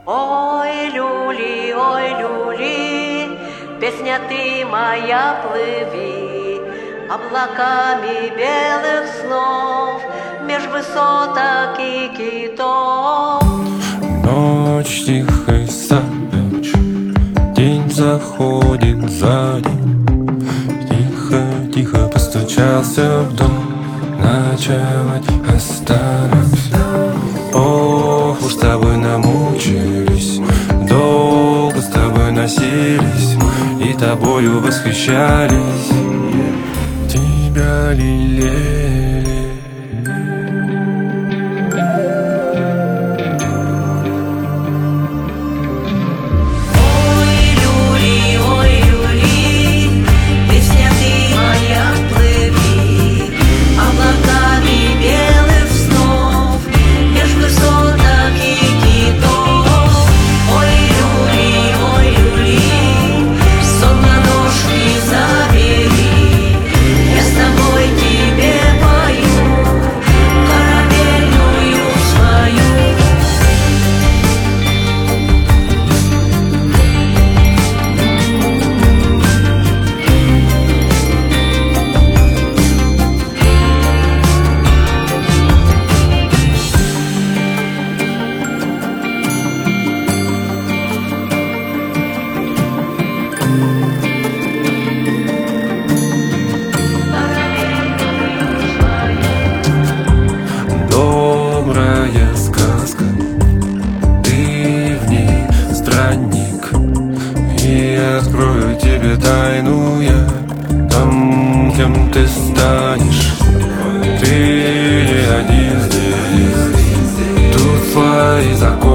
Ой, люли, песня ты моя, плыви облаками белых снов меж высоток и китов. Ночь тихой савич, день заходит за день. Тихо постучался в дом, ночевать останусь. Ох, уж с тобой намучились, долго с тобой носились и тобою восхищались, тебя лелеяли. Добрая сказка, ты в ней странник, и открою тебе тайну я там, кем ты станешь. Ты не один здесь, тут свои законы.